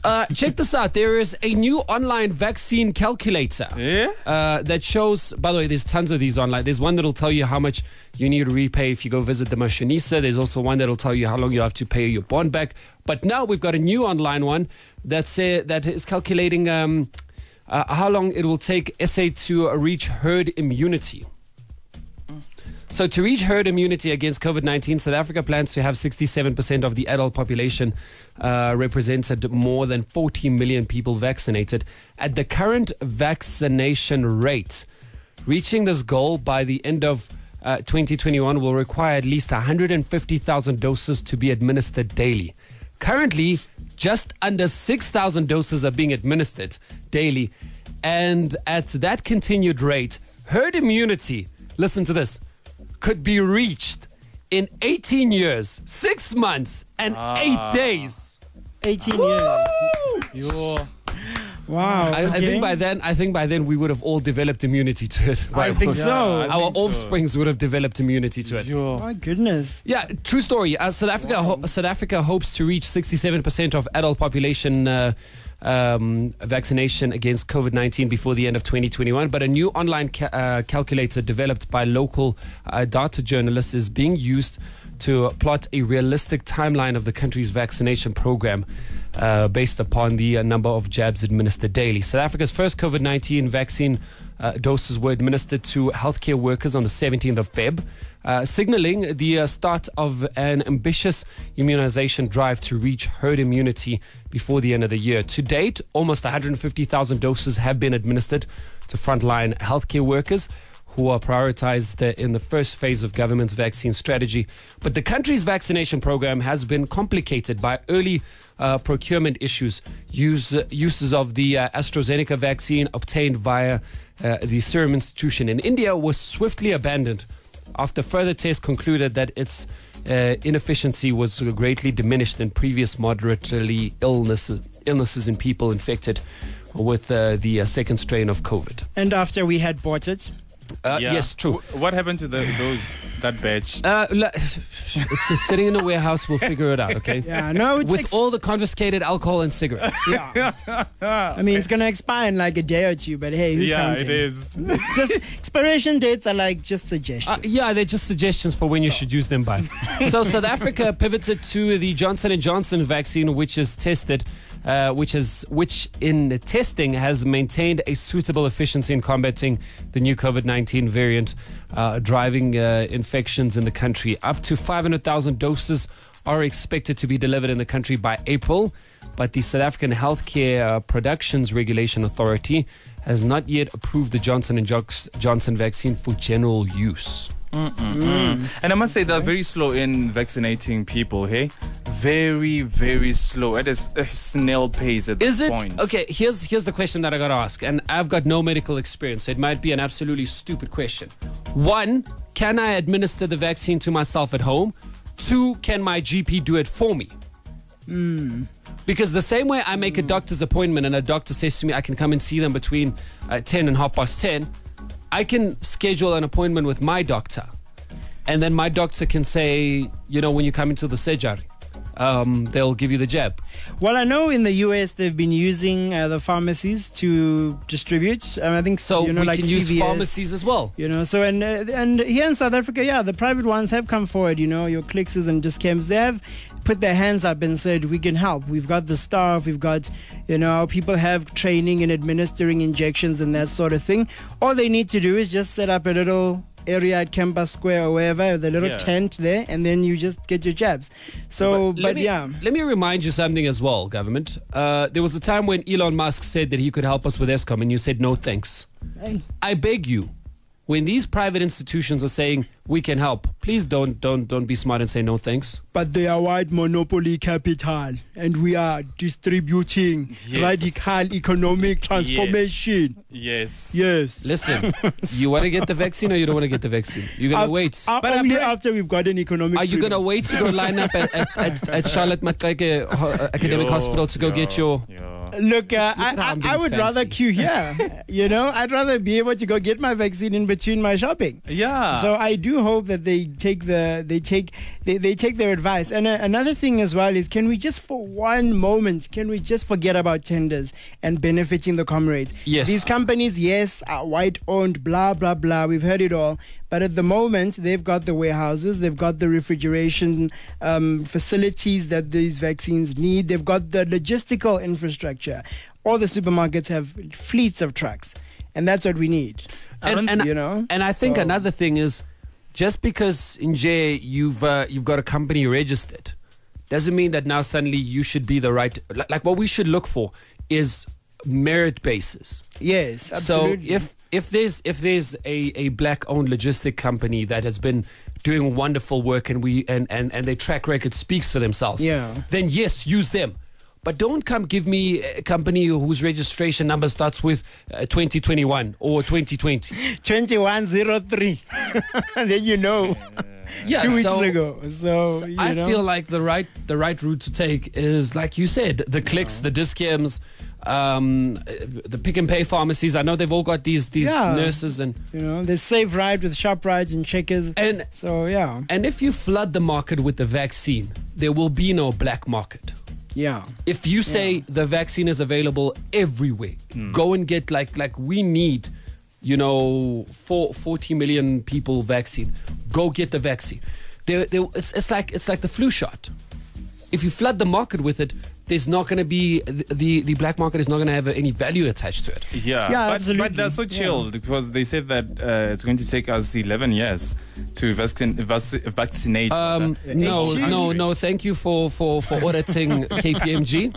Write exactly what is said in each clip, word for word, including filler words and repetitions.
Uh, check this out. There is a new online vaccine calculator. Yeah? Uh, that shows, by the way, there's tons of these online. There's one that'll tell you how much you need to repay if you go visit the Mashonisa. There's also one that'll tell you how long you have to pay your bond back. But now we've got a new online one that's, uh, that is calculating um, uh, how long it will take S A to uh, reach herd immunity. So to reach herd immunity against COVID nineteen, South Africa plans to have sixty-seven percent of the adult population uh, represented, more than forty million people vaccinated. At the current vaccination rate, reaching this goal by the end of uh, twenty twenty-one will require at least one hundred fifty thousand doses to be administered daily. Currently, just under six thousand doses are being administered daily. And at that continued rate, herd immunity, listen to this, could be reached in eighteen years, six months, and Ah. eight days. eighteen years. Yo. Wow. I, I okay. think by then, I think by then we would have all developed immunity to it. I Right? think so. I Our think so. offsprings would have developed immunity to it. Yo. My goodness. Yeah, true story. Uh, South Africa, Wow. ho- South Africa hopes to reach sixty-seven percent of adult population uh, um, vaccination against COVID nineteen before the end of twenty twenty-one. But a new online ca- uh, calculator developed by local uh, data journalists is being used to plot a realistic timeline of the country's vaccination program uh, based upon the uh, number of jabs administered daily. South Africa's first COVID nineteen vaccine uh, doses were administered to healthcare workers on the seventeenth of February, uh, signaling the uh, start of an ambitious immunization drive to reach herd immunity before the end of the year. To date, almost one hundred fifty thousand doses have been administered to frontline healthcare workers, who are prioritized uh, in the first phase of government's vaccine strategy. But the country's vaccination program has been complicated by early uh, procurement issues. Use, uh, uses of the uh, AstraZeneca vaccine obtained via uh, the Serum Institution in India was swiftly abandoned after further tests concluded that its uh, inefficiency was greatly diminished in previous moderately illnesses, illnesses in people infected with uh, the uh, second strain of COVID. And after we had bought it, Uh, Yeah. Yes, true. W- What happened to the, those that batch? Uh, la- it's uh, sitting in a warehouse. We'll figure it out, okay? yeah, no, it's With ex- all the confiscated alcohol and cigarettes. yeah. I mean, it's gonna expire in like a day or two, but hey, who's yeah, counting? it is. It's just expiration dates are like just suggestions. Uh, yeah, they're just suggestions for when you should use them by. So South Africa pivoted to the Johnson and Johnson vaccine, which is tested, uh, which is which in the testing has maintained a suitable efficiency in combating the new COVID nineteen variant, uh, driving uh, infections in the country. Up to five hundred thousand doses are expected to be delivered in the country by April, but the South African Healthcare uh, Productions Regulation Authority has not yet approved the Johnson and Johnson vaccine for general use. Mm. And I must say they're very slow in vaccinating people, hey? Very, very slow. At a, s- a snail pace at Is this it point. okay? Here's here's the question that I gotta ask, and I've got no medical experience. So it might be an absolutely stupid question. One, can I administer the vaccine to myself at home? Two, can my G P do it for me? Mm. Because the same way I make a doctor's appointment and a doctor says to me I can come and see them between uh, ten and half past ten, I can schedule an appointment with my doctor, and then my doctor can say, you know, when you come into the surgery, um, they'll give you the jab. Well, I know in the U S they've been using uh, the pharmacies to distribute. Um, I think So you know, we like can use C V S, pharmacies as well. You know, so and uh, and here in South Africa, yeah, the private ones have come forward. You know, your Clicks and Discams, they have put their hands up and said we can help. We've got the staff, we've got, you know, people have training in administering injections and that sort of thing. All they need to do is just set up a little area at Campus Square or wherever, the little Yeah. tent there, and then you just get your jabs. So, but, let me, yeah. Let me remind you something as well, government. Uh, there was a time when Elon Musk said that he could help us with ESCOM, and you said no thanks. Hey. I beg you, when these private institutions are saying we can help, please don't don't don't be smart and say no thanks. But they are white monopoly capital, and we are distributing Yes. radical economic transformation. Yes. Yes. Listen, you want to get the vaccine or you don't want to get the vaccine? You're gonna Af- wait. uh, But only apparent- after we've got an economic. Are you freedom. gonna wait to go line up at at, at, at Charlotte Matlake uh, Academic Yo, Hospital to go yo, get your yo. Look, uh, at I, how I'm I, I being would rather fancy. queue here. You know, I'd rather be able to go get my vaccine in between my shopping. Yeah. So I do hope that they take the they take they, they take their advice. And uh, another thing as well is, can we just for one moment can we just forget about tenders and benefiting the comrades? Yes. These companies, yes, are white owned, blah blah blah. We've heard it all. But at the moment, they've got the warehouses, they've got the refrigeration um, facilities that these vaccines need, they've got the logistical infrastructure. All the supermarkets have fleets of trucks, and that's what we need. And, and, you know, and I think so- another thing is, just because in J you've uh, you've got a company registered, doesn't mean that now suddenly you should be the right. Like, like what we should look for is merit basis. Yes, absolutely. So if if there's if there's a, a black owned logistic company that has been doing wonderful work and we and, and, and their track record speaks for themselves, Yeah. then yes, use them. But don't come give me a company whose registration number starts with uh, twenty twenty-one or twenty twenty. twenty-one oh three then you know. Yeah, Two weeks so, ago. So, so you I know. feel like the right the right route to take is, like you said, the clicks, the Dis-Chems, um, the Pick and Pay pharmacies. I know they've all got these these Yeah. nurses and You know, they save right with shop rides and checkers. and So yeah, and if you flood the market with the vaccine, there will be no black market. yeah. If you say the vaccine is available everywhere, go and get like like we need, you know, four, forty million people vaccine. Go get the vaccine. There, there, it's, it's like it's like the flu shot. If you flood the market with it, there's not going to be the, the the black market is not going to have any value attached to it. Yeah, Yeah, but, absolutely. but they're so Yeah. chilled because they said that uh, it's going to take us eleven years to vaccine, vac- vaccinate. Um, the no, whole no, country. no. Thank you for for for auditing K P M G.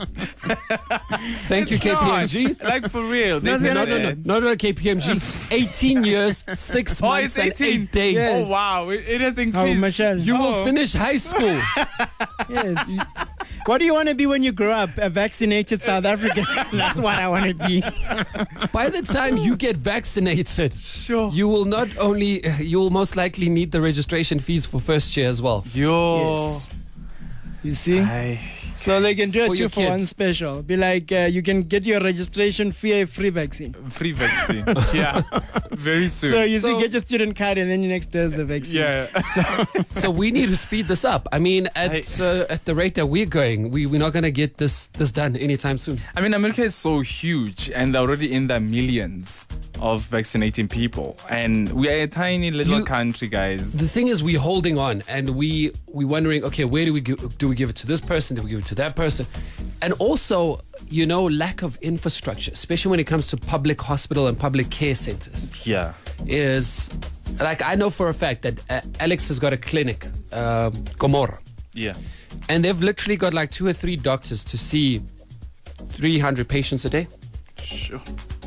Thank you, K P M G. No, like for real. They No, said No, that. no, no, no, no, K P M G. eighteen years, six Oh, months, it's and eighteen eight days. Yes. Oh wow, it, it has Oh, increased. Michelle. You will Oh. finish high school. Yes. What do you want to be when you grow up? A vaccinated South African. That's what I want to be. By the time you get vaccinated, Sure. you will not only, you will most likely need the registration fees for first year as well. Yo. Yes. You see? I, So they can do a For two your for kid. one special. Be like, uh, you can get your registration fee, a free vaccine. free vaccine. Yeah. Very soon. So you see, So- get your student card and then your next day is the vaccine. yeah. So we need to speed this up. I mean, at uh, at the rate that we're going, we, we're not going to get this, this done anytime soon. I mean, America is so huge, and they're already in the millions of vaccinating people, and we are a tiny little You- country, guys. The thing is, we're holding on, and we we wondering, okay, where do we gi- do we give it to this person? Do we give it to that person? And also, you know, lack of infrastructure, especially when it comes to public hospital and public care centers, Yeah. is like I know for a fact that uh, Alex has got a clinic, uh, Gomorrah, Yeah. and they've literally got like two or three doctors to see three hundred patients a day. Sure.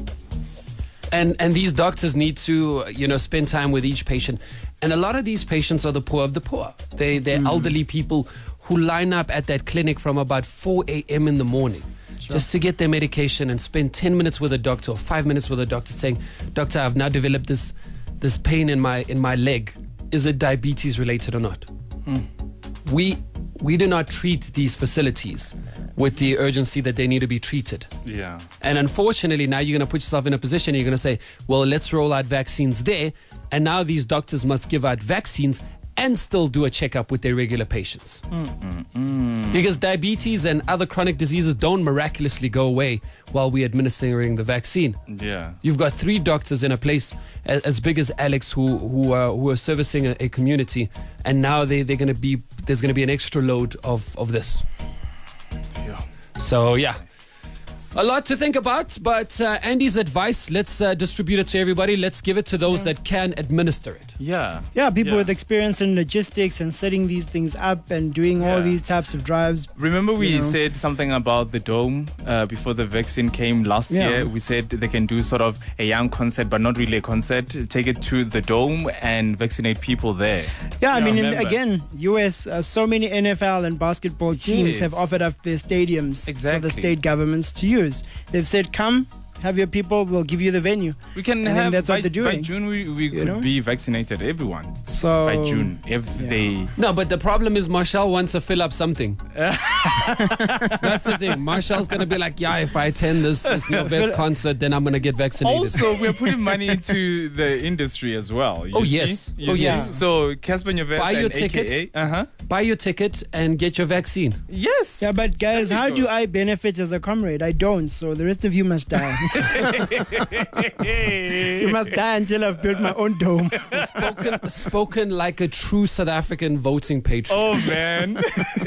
And and these doctors need to, you know, spend time with each patient. And a lot of these patients are the poor of the poor. They, they're elderly people who line up at that clinic from about four a.m. in the morning just to get their medication and spend ten minutes with a doctor or five minutes with a doctor saying, Doctor, I've now developed this this pain in my in my leg. Is it diabetes related or not? We we do not treat these facilities with the urgency that they need to be treated. Yeah. And unfortunately, now you're going to put yourself in a position, you're going to say, well, let's roll out vaccines there. And now these doctors must give out vaccines and still do a checkup with their regular patients. Because diabetes and other chronic diseases don't miraculously go away while we're administering the vaccine. Yeah. You've got three doctors in a place as, as big as Alex who who, uh, who are servicing a, a community, and now they, they're going to be there's going to be an extra load of, of this. Yeah. So yeah, a lot to think about, but uh, Andy's advice, let's uh, distribute it to everybody. Let's give it to those that can administer it. Yeah. Yeah, people Yeah. with experience in logistics and setting these things up and doing all Yeah. these types of drives. Remember we You know. said something about the dome uh, before the vaccine came last Yeah. year. We said they can do sort of a young concert, but not really a concert. Take it to the dome and vaccinate people there. Yeah, I Yeah, mean, in, remember. again, U S, uh, so many N F L and basketball teams Yes. have offered up their stadiums for Exactly. the state governments to use. They've said, come, have your people. We'll give you the venue. We can And then have that's by, what they're by doing, June we, we you could know? be vaccinated, everyone. So By June, if yeah. they No, but the problem is Marshall wants to fill up something. That's the thing. Marshall's gonna be like, yeah, if I attend this this New Best concert, then I'm gonna get vaccinated. also we're putting money into the industry as well. You Oh, see? yes. You Oh, see? yes. So Casper Nyovest Buy your and ticket. A K A, uh-huh. Buy your ticket and get your vaccine. Yes. Yeah, but guys, There you how go. do I benefit as a comrade? I don't. So the rest of you must die. You must die until I've built my own dome. Spoken, spoken like a true South African voting patriot. Oh man.